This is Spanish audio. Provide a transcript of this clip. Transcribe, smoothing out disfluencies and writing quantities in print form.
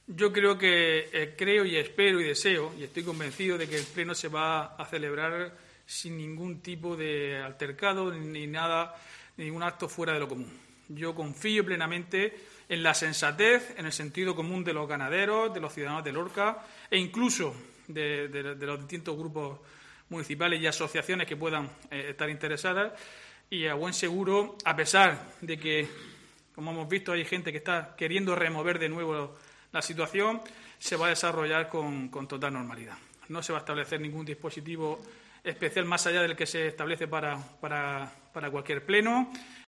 Yo creo que creo y espero y deseo y estoy convencido de que el pleno se va a celebrar sin ningún tipo de altercado ni nada, ningún acto fuera de lo común. Yo confío plenamente en la sensatez, en el sentido común de los ganaderos, de los ciudadanos de Lorca e incluso de los distintos grupos municipales y asociaciones que puedan estar interesadas. Y a buen seguro, a pesar de que, como hemos visto, hay gente que está queriendo remover de nuevo la situación, se va a desarrollar con total normalidad. No se va a establecer ningún dispositivo especial más allá del que se establece para cualquier pleno.